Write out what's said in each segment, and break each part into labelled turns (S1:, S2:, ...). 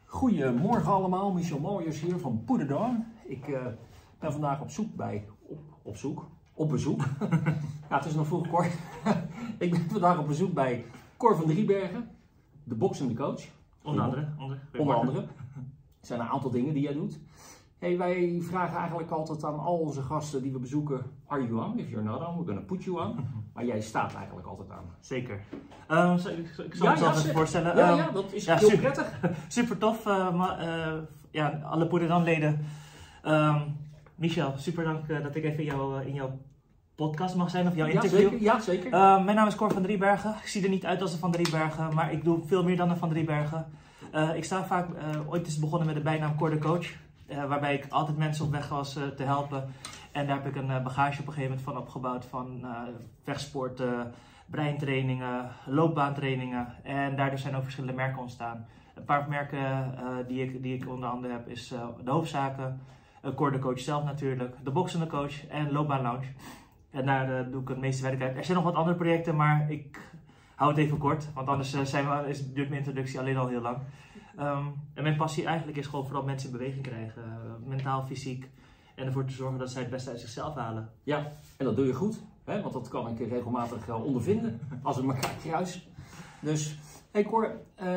S1: Goedemorgen allemaal, Michel Mooijers hier van Put It On. Ik ben vandaag op bezoek. Ja, het is nog vroeg, Cor. Ik ben vandaag op bezoek bij Cor van Driebergen, de boxende coach.
S2: Onder andere.
S1: Er zijn een aantal dingen die jij doet. Hey, wij vragen eigenlijk altijd aan al onze gasten die we bezoeken: are you on? If you're not on, we're gonna put you on. Maar jij staat eigenlijk altijd aan.
S2: Zeker. Ik zal mezelf even voorstellen.
S1: Ja, dat is heel prettig.
S2: Super tof. Alle Put It On leden. Michel, super dank dat ik even in jouw podcast mag zijn, of jouw interview.
S1: Ja, zeker.
S2: Mijn naam is Cor van Driebergen. Ik zie er niet uit als een Van Driebergen, maar ik doe veel meer dan een Van Driebergen. Ik sta vaak, ooit is het begonnen met de bijnaam Cor de Coach. Waarbij ik altijd mensen op weg was te helpen. En daar heb ik een bagage op een gegeven moment van opgebouwd van vechtsporten, breintrainingen, loopbaantrainingen. En daardoor zijn ook verschillende merken ontstaan. Een paar merken die ik onder andere heb is de Hoofdzaken, Cor de Coach zelf natuurlijk, de Boxende Coach en Loopbaan Lounge. En daar doe ik het meeste werk uit. Er zijn nog wat andere projecten, maar ik hou het even kort, want anders duurt mijn introductie alleen al heel lang. En mijn passie eigenlijk is gewoon vooral mensen in beweging krijgen, mentaal, fysiek. En ervoor te zorgen dat zij het beste uit zichzelf halen.
S1: Ja, en dat doe je goed, hè? Want dat kan ik regelmatig ondervinden als we elkaar kruisen. Dus, hey Cor,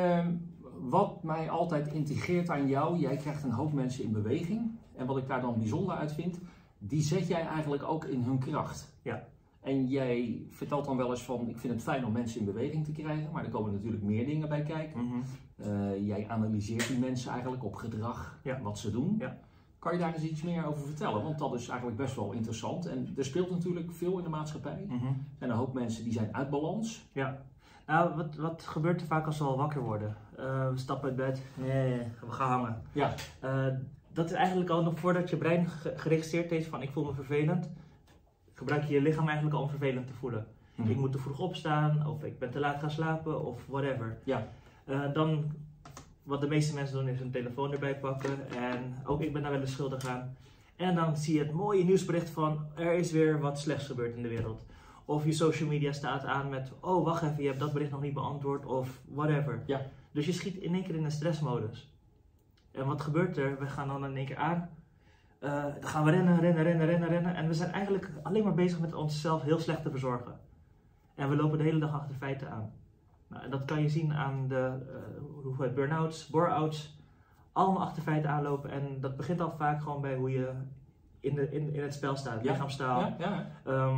S1: wat mij altijd intrigeert aan jou, jij krijgt een hoop mensen in beweging. En wat ik daar dan bijzonder uit vind, die zet jij eigenlijk ook in hun kracht.
S2: Ja.
S1: En jij vertelt dan wel eens van, ik vind het fijn om mensen in beweging te krijgen, maar er komen natuurlijk meer dingen bij kijken.
S2: Mm-hmm.
S1: Jij analyseert die mensen eigenlijk op gedrag, wat ze doen.
S2: Ja.
S1: Kan je daar eens iets meer over vertellen? Want dat is eigenlijk best wel interessant. En er speelt natuurlijk veel in de maatschappij.
S2: Mm-hmm.
S1: Er zijn een hoop mensen die zijn uit balans.
S2: Ja. Nou, wat gebeurt er vaak als we al wakker worden? We stappen uit bed, we gaan hangen.
S1: Ja.
S2: Dat is eigenlijk al nog voordat je brein geregistreerd heeft van ik voel me vervelend. Gebruik je je lichaam eigenlijk al om vervelend te voelen. Mm-hmm. Ik moet te vroeg opstaan, of ik ben te laat gaan slapen, of whatever.
S1: Ja.
S2: Dan, wat de meeste mensen doen, is hun telefoon erbij pakken. En ook ik ben daar wel eens schuldig aan. En dan zie je het mooie nieuwsbericht van er is weer wat slechts gebeurd in de wereld. Of je social media staat aan met oh wacht even, je hebt dat bericht nog niet beantwoord, of whatever.
S1: Ja.
S2: Dus je schiet in één keer in een stressmodus. En wat gebeurt er? We gaan dan in één keer aan. Dan gaan we rennen. En we zijn eigenlijk alleen maar bezig met onszelf heel slecht te verzorgen. En we lopen de hele dag achter feiten aan. Nou, en dat kan je zien aan de hoeveelheid burn-outs, bore-outs. Allemaal achter feiten aanlopen. En dat begint al vaak gewoon bij hoe je in het spel staat. Lichaamstaal.
S1: Ja.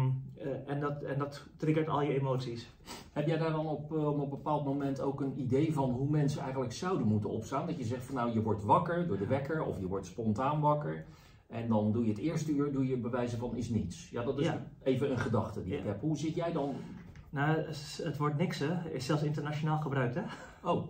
S2: En dat triggert al je emoties.
S1: Heb jij daar dan op een bepaald moment ook een idee van hoe mensen eigenlijk zouden moeten opstaan? Dat je zegt van nou, je wordt wakker door de wekker of je wordt spontaan wakker. En dan doe je het eerste uur, doe je bewijzen van is niets. Ja, dat is even een gedachte die ik heb. Hoe zit jij dan?
S2: Nou, het woord niksen is zelfs internationaal gebruikt, hè?
S1: Oh.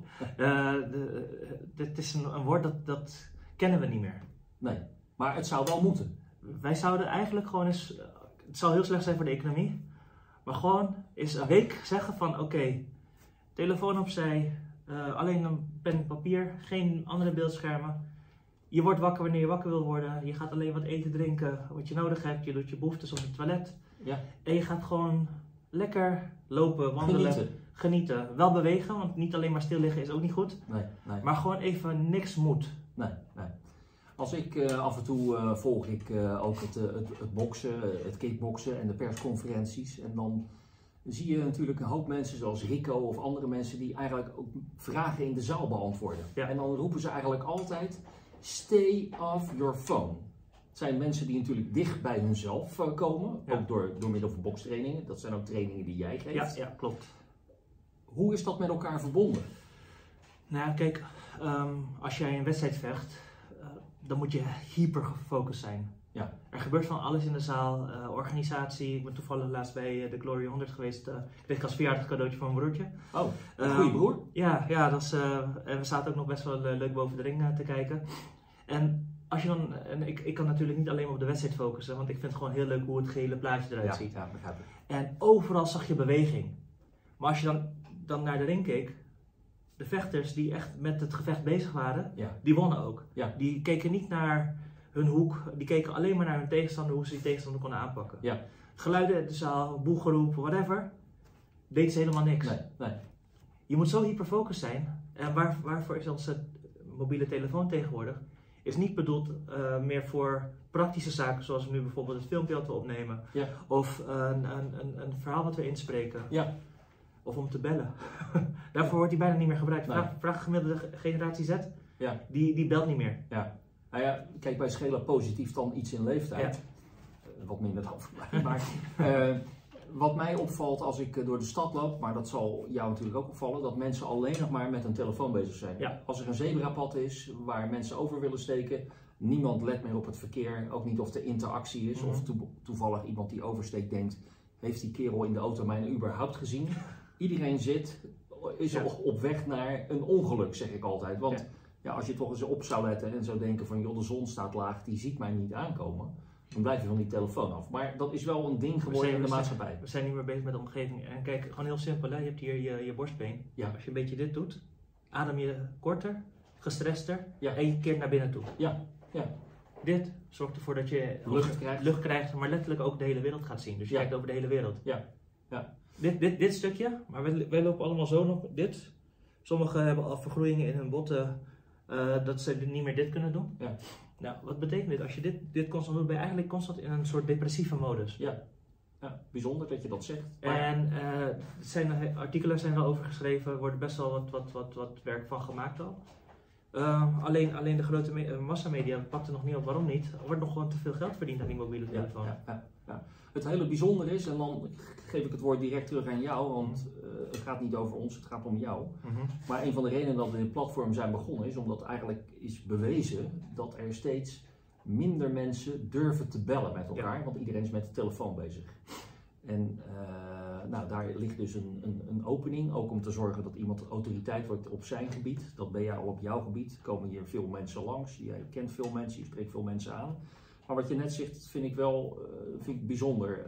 S2: Dit is een woord dat kennen we niet meer.
S1: Nee, maar het zou wel moeten.
S2: Wij zouden eigenlijk gewoon eens, het zou heel slecht zijn voor de economie, maar gewoon eens een week zeggen van oké, telefoon opzij, alleen een pen en papier, geen andere beeldschermen. Je wordt wakker wanneer je wakker wil worden. Je gaat alleen wat eten, drinken, wat je nodig hebt. Je doet je behoeftes op het toilet. Ja. En je gaat gewoon lekker lopen, wandelen, genieten. Wel bewegen, want niet alleen maar stil liggen is ook niet goed.
S1: Nee.
S2: Maar gewoon even niks moet.
S1: Nee. Als ik af en toe volg ik ook het boksen, het kickboksen en de persconferenties. En dan zie je natuurlijk een hoop mensen zoals Rico of andere mensen die eigenlijk ook vragen in de zaal beantwoorden. Ja. En dan roepen ze eigenlijk altijd: stay off your phone. Het zijn mensen die natuurlijk dicht bij hunzelf komen, ook door middel van bokstrainingen. Dat zijn ook trainingen die jij geeft.
S2: Ja, klopt.
S1: Hoe is dat met elkaar verbonden?
S2: Nou kijk, als jij een wedstrijd vecht, dan moet je hyper gefocust zijn. Ja. Er gebeurt van alles in de zaal, organisatie. Ik ben toevallig laatst bij de Glory 100 geweest. Kreeg ik als verjaardagscadeautje voor mijn broertje.
S1: Oh, een goede broer?
S2: Ja, dat is, en we zaten ook nog best wel leuk boven de ring te kijken. En als je dan, ik kan natuurlijk niet alleen maar op de wedstrijd focussen, want ik vind het gewoon heel leuk hoe het gehele plaatje eruit ziet.
S1: Ja, begrijp ik.
S2: En overal zag je beweging. Maar als je dan naar de ring keek, de vechters die echt met het gevecht bezig waren, die wonnen ook. Ja. Die keken niet naar hun hoek, die keken alleen maar naar hun tegenstander, hoe ze die tegenstander konden aanpakken. Ja. Geluiden in de zaal, boegeroep, whatever, deden ze helemaal niks.
S1: Nee.
S2: Je moet zo hyperfocus zijn. En waarvoor is onze mobiele telefoon tegenwoordig is niet bedoeld meer voor praktische zaken, zoals we nu bijvoorbeeld het filmpje dat we opnemen.
S1: Ja.
S2: Of een verhaal wat we inspreken.
S1: Ja.
S2: Of om te bellen. Daarvoor wordt die bijna niet meer gebruikt.
S1: Nee.
S2: Vraag gemiddelde generatie Z,
S1: Ja.
S2: die belt niet meer.
S1: Ja. Nou ja, kijk, wij schelen positief dan iets in leeftijd. Wat minder dan voor mij. Maar wat mij opvalt als ik door de stad loop, maar dat zal jou natuurlijk ook opvallen, dat mensen alleen nog maar met een telefoon bezig zijn.
S2: Ja.
S1: Als er een zebrapad is waar mensen over willen steken, niemand let meer op het verkeer, ook niet of er interactie is, of toevallig iemand die oversteekt denkt, heeft die kerel in de auto mij überhaupt gezien? Iedereen is op weg naar een ongeluk, zeg ik altijd. Want als je toch eens op zou letten en zou denken van joh, de zon staat laag, die ziet mij niet aankomen, dan blijf je van die telefoon af. Maar dat is wel een ding geworden in de maatschappij.
S2: We zijn niet meer bezig met de omgeving. En kijk, gewoon heel simpel, hè? Je hebt hier je borstbeen.
S1: Ja.
S2: Als je een beetje dit doet, adem je korter, gestrester
S1: Ja.
S2: en je keert naar binnen toe.
S1: Ja.
S2: Dit zorgt ervoor dat je lucht krijgt, maar letterlijk ook de hele wereld gaat zien. Dus je kijkt over de hele wereld.
S1: Ja.
S2: Dit stukje, maar wij lopen allemaal zo nog dit. Sommigen hebben al vergroeien in hun botten, dat ze niet meer dit kunnen doen.
S1: Ja.
S2: Nou, wat betekent dit? Als je dit constant doet, ben je eigenlijk constant in een soort depressieve modus.
S1: Ja, bijzonder dat je dat zegt.
S2: En artikelen zijn er over geschreven, er wordt best wel wat werk van gemaakt al. Alleen de grote massamedia pakt er nog niet op. Waarom niet? Er wordt nog gewoon te veel geld verdiend aan die mobiele telefoon.
S1: Ja. Het hele bijzondere is, en dan geef ik het woord direct terug aan jou, want het gaat niet over ons, het gaat om jou. Maar een van de redenen dat we dit platform zijn begonnen is omdat eigenlijk is bewezen dat er steeds minder mensen durven te bellen met elkaar, want iedereen is met de telefoon bezig. En daar ligt dus een opening, ook om te zorgen dat iemand autoriteit wordt op zijn gebied. Dat ben jij al op jouw gebied. Er komen hier veel mensen langs, jij kent veel mensen, je spreekt veel mensen aan. Maar wat je net zegt, vind ik bijzonder,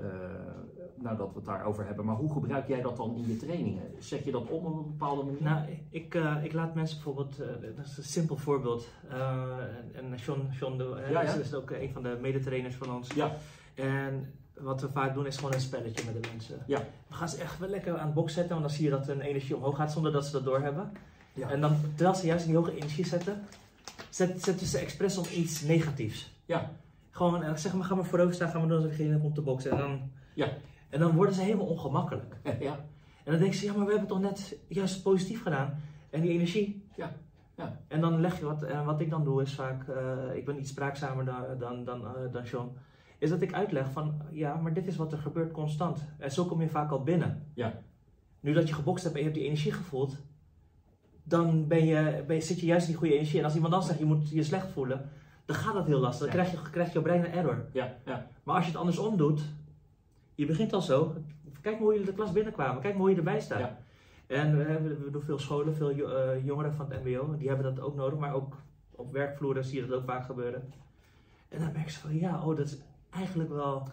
S1: dat we het daarover hebben. Maar hoe gebruik jij dat dan in je trainingen? Zet je dat om op een bepaalde manier?
S2: Nou, ik laat mensen bijvoorbeeld, dat is een simpel voorbeeld. En John is ook een van de medetrainers van ons.
S1: Ja.
S2: En wat we vaak doen is gewoon een spelletje met de mensen.
S1: Ja.
S2: We gaan ze echt wel lekker aan het box zetten, want dan zie je dat hun energie omhoog gaat zonder dat ze dat doorhebben.
S1: Ja.
S2: En dan, terwijl ze juist in die hoge energie zetten ze expres om iets negatiefs.
S1: Ja.
S2: Gewoon, zeg maar, ga maar voorover staan, gaan we doen alsof je geen hebt om te boksen. En dan worden ze helemaal ongemakkelijk.
S1: Ja.
S2: En dan denken ze, ja maar we hebben toch net juist positief gedaan. En die energie.
S1: Ja.
S2: En dan leg je wat. En wat ik dan doe is vaak, ik ben iets spraakzamer dan John. Is dat ik uitleg van, ja maar dit is wat er gebeurt constant. En zo kom je vaak al binnen.
S1: Ja.
S2: Nu dat je gebokst hebt en je hebt die energie gevoeld. Dan zit je juist in die goede energie. En als iemand dan zegt, je moet je slecht voelen. Dan gaat dat heel lastig. Dan krijg je brein een error.
S1: Ja.
S2: Maar als je het andersom doet, je begint al zo. Kijk maar hoe jullie de klas binnenkwamen. Kijk maar hoe je erbij staat. Ja. En we doen veel scholen, veel jongeren van het mbo. Die hebben dat ook nodig. Maar ook op werkvloeren zie je dat ook vaak gebeuren. En dan merk je van, dat is eigenlijk wel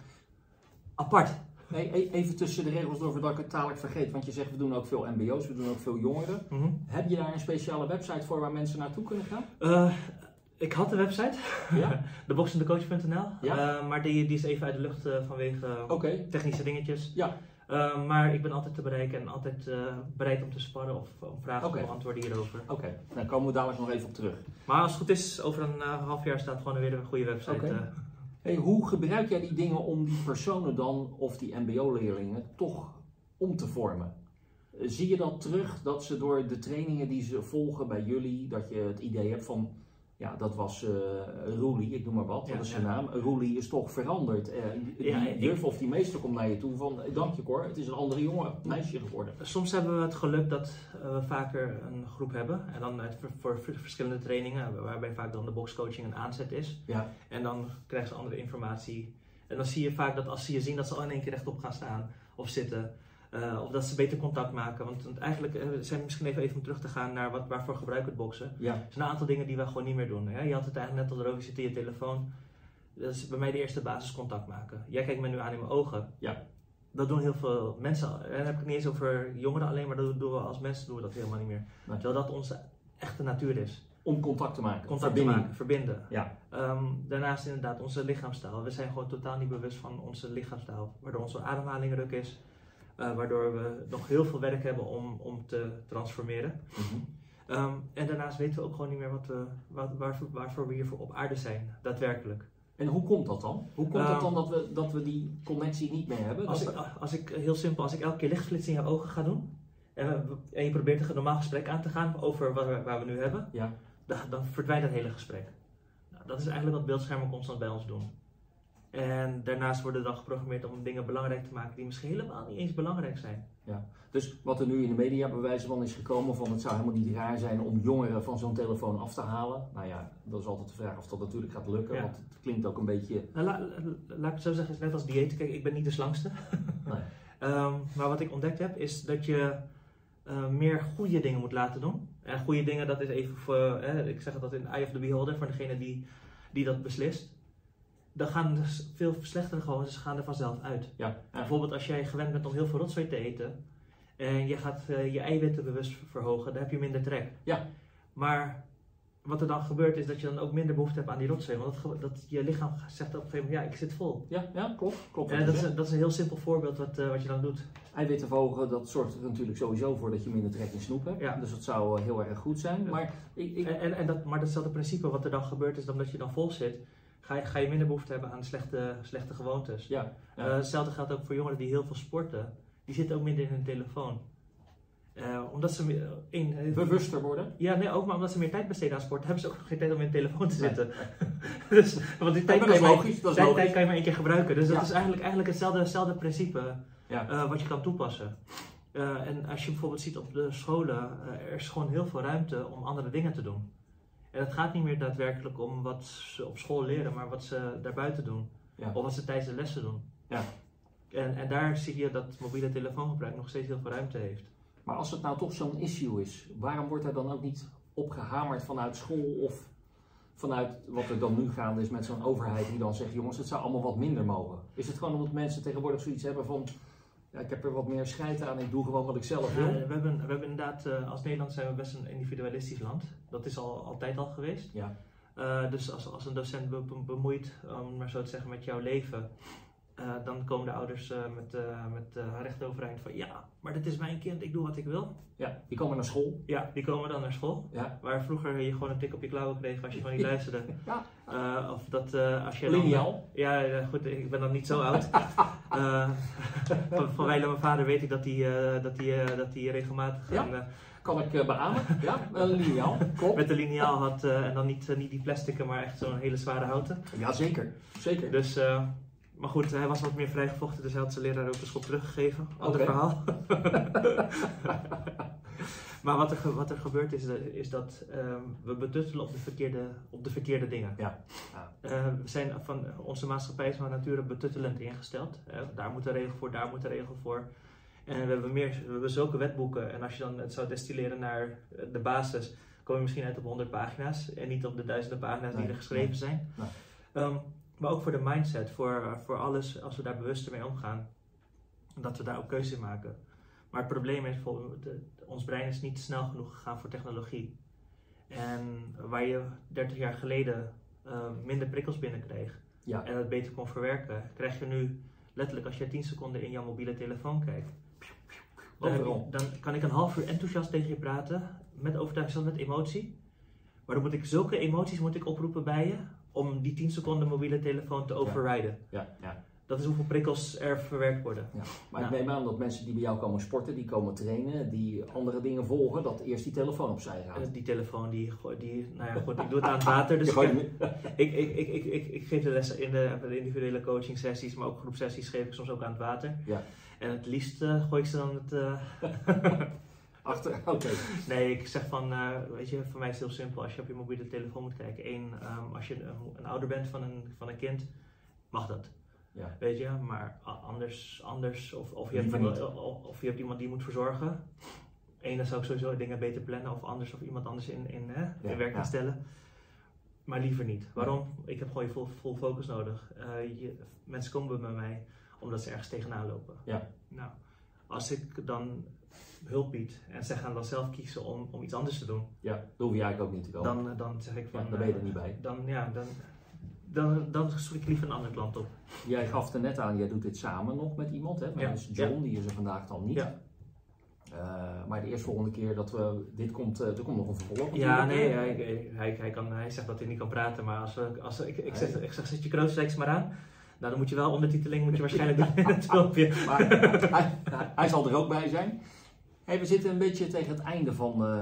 S2: apart.
S1: Hey, even tussen de regels door voordat ik het dadelijk vergeet. Want je zegt, we doen ook veel mbo's, we doen ook veel jongeren. Heb je daar een speciale website voor waar mensen naartoe kunnen gaan?
S2: Ik had een website, theboxendecoach.nl, maar die is even uit de lucht vanwege technische dingetjes.
S1: Ja.
S2: Maar ik ben altijd te bereiken en altijd bereid om te sparren of om vragen te beantwoorden hierover.
S1: Oké, daar komen we dadelijk nog even op terug.
S2: Maar als het goed is, over een half jaar staat gewoon weer een goede website.
S1: Hey, hoe gebruik jij die dingen om die personen dan, of die mbo-leerlingen, toch om te vormen? Zie je dan terug dat ze door de trainingen die ze volgen bij jullie, dat je het idee hebt van, dat was Roelie, ik noem maar wat, dat is zijn naam. Roelie is toch veranderd. Die juf of die meester komt naar je toe van, dank je Cor, het is een andere jongen, meisje geworden.
S2: Soms hebben we het geluk dat we vaker een groep hebben. En dan voor verschillende trainingen, waarbij vaak dan de boxcoaching een aanzet is. Ja. En dan krijgen ze andere informatie. En dan zie je vaak dat als ze je zien dat ze al in één keer rechtop gaan staan of zitten. Of dat ze beter contact maken. Want eigenlijk zijn misschien even om terug te gaan naar waarvoor gebruik het boksen. Ja. Er zijn een aantal dingen die we gewoon niet meer doen. Hè? Je had het eigenlijk net al erover, je zit in je telefoon. Dat is bij mij de eerste basis contact maken. Jij kijkt me nu aan in mijn ogen. Ja. Dat doen heel veel mensen. En dan heb ik het niet eens over jongeren alleen, maar dat doen we als mensen doen we dat helemaal niet meer. Nee. Terwijl dat onze echte natuur is.
S1: Om contact te maken.
S2: Verbinden. Ja. Daarnaast inderdaad onze lichaamstaal. We zijn gewoon totaal niet bewust van onze lichaamstaal. Waardoor onze ademhaling ruk is. Waardoor we nog heel veel werk hebben om te transformeren. En daarnaast weten we ook gewoon niet meer waarvoor we hier op aarde zijn, daadwerkelijk.
S1: En hoe komt dat dan? Hoe komt dat dan dat we die connectie niet meer hebben?
S2: Heel simpel, als ik elke keer lichtflits in je ogen ga doen en je probeert een normaal gesprek aan te gaan over waar we nu hebben,
S1: ja.
S2: dan verdwijnt het hele gesprek. Nou, dat is eigenlijk wat beeldschermen constant bij ons doen. En daarnaast worden we dan geprogrammeerd om dingen belangrijk te maken die misschien helemaal niet eens belangrijk zijn.
S1: Ja. Dus wat er nu in de media bij wijze van is gekomen van het zou helemaal niet raar zijn om jongeren van zo'n telefoon af te halen. Nou ja, dat is altijd de vraag of dat natuurlijk gaat lukken, want het klinkt ook een beetje...
S2: Nou, laat ik het zo zeggen, net als dieet. Kijk, ik ben niet de slangste. Nee. Maar wat ik ontdekt heb is dat je meer goede dingen moet laten doen. En goede dingen, dat is even voor, ik zeg het in eye of the beholder, voor degene die dat beslist. Dan gaan dus veel slechtere gewoontes gaan er vanzelf uit.
S1: Ja.
S2: Bijvoorbeeld als jij gewend bent om heel veel rotzooi te eten en je gaat je eiwitten bewust verhogen, dan heb je minder trek.
S1: Ja.
S2: Maar wat er dan gebeurt is dat je dan ook minder behoefte hebt aan die rotzooi, want dat je lichaam zegt op een gegeven moment, ja, ik zit vol.
S1: Ja, klopt.
S2: En dat is een heel simpel voorbeeld wat je dan doet.
S1: Eiwitten verhogen, dat zorgt er natuurlijk sowieso voor dat je minder trek in snoep hebt. Ja. Dus dat zou heel erg goed zijn. Ja.
S2: Maar datzelfde principe wat er dan gebeurt is, omdat je dan vol zit, ga je minder behoefte hebben aan slechte gewoontes.
S1: Ja.
S2: Hetzelfde geldt ook voor jongeren die heel veel sporten. Die zitten ook minder in hun telefoon. Omdat ze
S1: bewuster worden?
S2: Ja, nee, ook maar omdat ze meer tijd besteden aan sport, hebben ze ook nog geen tijd om in hun telefoon te zitten. Dus, want die tijd, tijd kan je maar één keer gebruiken. Dus dat is eigenlijk hetzelfde principe wat je kan toepassen. En als je bijvoorbeeld ziet op de scholen, er is gewoon heel veel ruimte om andere dingen te doen. En het gaat niet meer daadwerkelijk om wat ze op school leren, maar wat ze daarbuiten doen. Ja. Of wat ze tijdens de lessen doen. Ja. En daar zie je dat mobiele telefoongebruik nog steeds heel veel ruimte heeft.
S1: Maar als het nou toch zo'n issue is, waarom wordt er dan ook niet op gehamerd vanuit school of vanuit wat er dan nu gaande is met zo'n overheid die dan zegt, jongens, het zou allemaal wat minder mogen? Is het gewoon omdat mensen tegenwoordig zoiets hebben van, ja, ik heb er wat meer scheid aan, ik doe gewoon wat ik zelf wil?
S2: We hebben inderdaad, als Nederland zijn we best een individualistisch land. Dat is altijd al geweest. Ja. Dus als een docent bemoeit, om maar zo te zeggen, met jouw leven, dan komen de ouders met recht overeind van ja, maar dit is mijn kind, ik doe wat ik wil.
S1: Ja, die komen naar school.
S2: Ja, die komen dan naar school. Ja. Waar vroeger je gewoon een tik op je klauwen kreeg als je gewoon niet luisterde. Ja. Of dat als je
S1: lineaal.
S2: Ja, goed, ik ben dan niet zo oud. Van wijlen mijn vader weet ik dat hij regelmatig...
S1: Ja. Kan ik beamen? Ja, een liniaal. Klopt.
S2: Met de liniaal had en dan niet die plastic, maar echt zo'n hele zware houten.
S1: Ja, zeker.
S2: Dus... maar goed, hij was wat meer vrijgevochten, dus hij had zijn leraar ook de schop teruggegeven. Ander verhaal. Maar wat er gebeurt is dat we betuttelen op de verkeerde dingen. Ja. We zijn van onze maatschappij is van nature betuttelend ingesteld. Daar moet een regel voor, daar moet een regel voor. En we hebben zulke wetboeken. En als je dan het zou destilleren naar de basis, kom je misschien uit op 100 pagina's. En niet op de duizenden pagina's die er geschreven zijn. Nee. Maar ook voor de mindset, voor alles, als we daar bewuster mee omgaan, dat we daar ook keuze in maken. Maar het probleem is, ons brein is niet snel genoeg gegaan voor technologie. En waar je 30 jaar geleden minder prikkels binnenkreeg en het beter kon verwerken, krijg je nu letterlijk als je 10 seconden in jouw mobiele telefoon kijkt. Dan kan ik een half uur enthousiast tegen je praten, met overtuiging, met emotie. Maar dan moet ik zulke emoties oproepen bij je, om die 10 seconden mobiele telefoon te overriden. Ja. Dat is hoeveel prikkels er verwerkt worden. Ja.
S1: Maar ik neem aan dat mensen die bij jou komen sporten, die komen trainen, die andere dingen volgen, dat eerst die telefoon opzij gaat.
S2: Die telefoon, nou ja goed, ik doe het aan het water. Dus ik geef de lessen in de individuele coaching sessies, maar ook groepsessies geef ik soms ook aan het water. Ja. En het liefst gooi ik ze dan
S1: Oké.
S2: Nee, ik zeg van, weet je, voor mij is het heel simpel. Als je op je mobiele telefoon moet kijken, als je een ouder bent van een kind, mag dat. Ja. Weet je, maar anders of je hebt iemand die moet verzorgen. Dan zou ik sowieso dingen beter plannen of iemand anders in werk gaan stellen. Maar liever niet. Waarom? Ik heb gewoon je full focus nodig. Mensen komen bij mij omdat ze ergens tegenaan lopen. Ja. Nou, als ik dan hulp biedt en zij gaan dan zelf kiezen om iets anders te doen.
S1: Ja, dat hoef je eigenlijk ook niet te komen.
S2: Dan zeg ik van...
S1: dan ben je er niet bij.
S2: Dan zoek ik liever een andere klant op.
S1: Jij gaf er net aan, jij doet dit samen nog met iemand, hè? Maar dus John, die is er vandaag dan niet. Ja. Maar de eerstvolgende keer dat dit komt, er komt nog een vervolg.
S2: Ja, nee, hij zegt dat hij niet kan praten, maar ik zeg zet je kroonstreeks maar aan. Nou, dan moet je wel ondertiteling waarschijnlijk doen in het filmpje.
S1: Maar hij zal er ook bij zijn. Hey, we zitten een beetje tegen het einde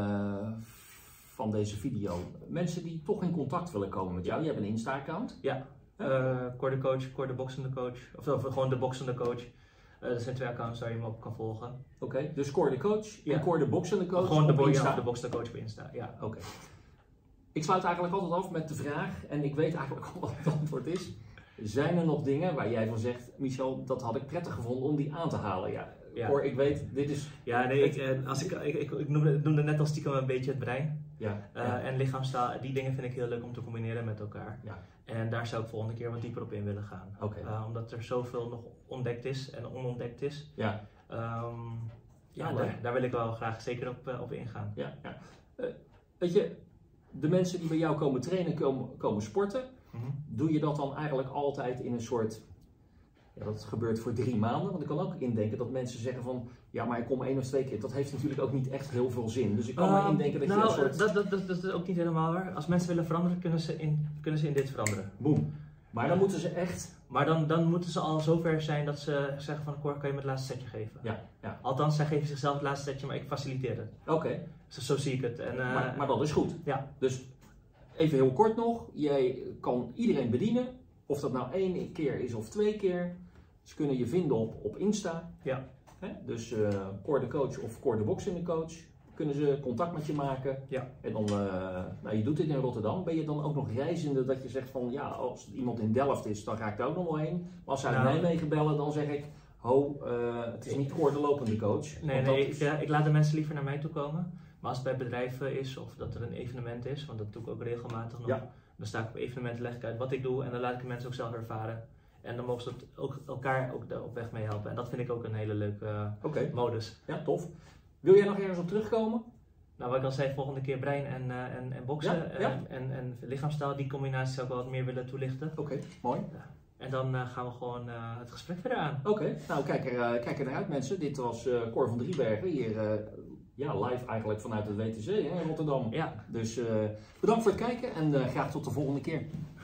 S1: van deze video. Mensen die toch in contact willen komen met jou. Je hebt een Insta-account.
S2: Ja, Cor de Coach, Cor de boxende coach. Of gewoon de boxende coach. Dat zijn 2 accounts waar je me op kan volgen.
S1: Oké, dus Cor de Coach en Cor de boxende coach.
S2: Gewoon de boxende coach op Insta, ja.
S1: Oké. Ik sluit eigenlijk altijd af met de vraag, en ik weet eigenlijk al wat het antwoord is. Zijn er nog dingen waar jij van zegt, Michel, dat had ik prettig gevonden om die aan te halen? Ja. Cor, ik weet, dit is...
S2: Ja, nee, ik noemde net al stiekem een beetje het brein.
S1: Ja.
S2: En lichaamstaal, die dingen vind ik heel leuk om te combineren met elkaar.
S1: Ja.
S2: En daar zou ik volgende keer wat dieper op in willen gaan.
S1: Okay.
S2: Omdat er zoveel nog ontdekt is en onontdekt is.
S1: Ja.
S2: Daar wil ik wel graag zeker op ingaan.
S1: Ja. Weet je, de mensen die bij jou komen trainen, komen sporten, doe je dat dan eigenlijk altijd in een soort... Ja, dat gebeurt voor 3 maanden, want ik kan ook indenken dat mensen zeggen van, ja, maar ik kom 1 of 2 keer. Dat heeft natuurlijk ook niet echt heel veel zin. Dus ik kan me indenken dat je een soort...
S2: Dat is ook niet helemaal waar. Als mensen willen veranderen, kunnen ze in dit veranderen.
S1: Boom. Maar dan moeten ze echt...
S2: Maar dan moeten ze al zover zijn dat ze zeggen van, Cor, kan je me het laatste setje geven?
S1: Ja.
S2: Althans, zij geven zichzelf het laatste setje, maar ik faciliteer het.
S1: Oké.
S2: Zo zie ik het. En,
S1: maar dat is goed.
S2: Ja.
S1: Dus even heel kort nog, jij kan iedereen bedienen. Of dat nou 1 keer is of 2 keer. Ze kunnen je vinden op Insta.
S2: Ja.
S1: Dus Cor de Coach of Cor de Boxende Coach. Kunnen ze contact met je maken.
S2: Ja.
S1: En dan, je doet dit in Rotterdam. Ben je dan ook nog reizende dat je zegt van, ja, als iemand in Delft is, dan ga ik daar ook nog wel heen. Maar als ze uit Nijmegen bellen, dan zeg ik, het is niet Cor de lopende coach.
S2: Nee, ik laat de mensen liever naar mij toe komen. Maar als het bij bedrijven is of dat er een evenement is, want dat doe ik ook regelmatig nog. Ja. Dan sta ik op evenementen, leg ik uit wat ik doe en dan laat ik de mensen ook zelf ervaren. En dan mogen ze elkaar ook op weg mee helpen. En dat vind ik ook een hele leuke modus.
S1: Ja, tof. Wil jij nog ergens op terugkomen?
S2: Nou, wat ik al zei, volgende keer brein en boksen en lichaamstaal, die combinatie zou ik wel wat meer willen toelichten.
S1: Oké, mooi.
S2: Ja. En dan gaan we gewoon het gesprek verder aan.
S1: Oké, nou kijk er naar uit mensen. Dit was Cor van Driebergen hier live eigenlijk vanuit het WTC in Rotterdam.
S2: Ja.
S1: Dus bedankt voor het kijken en graag tot de volgende keer.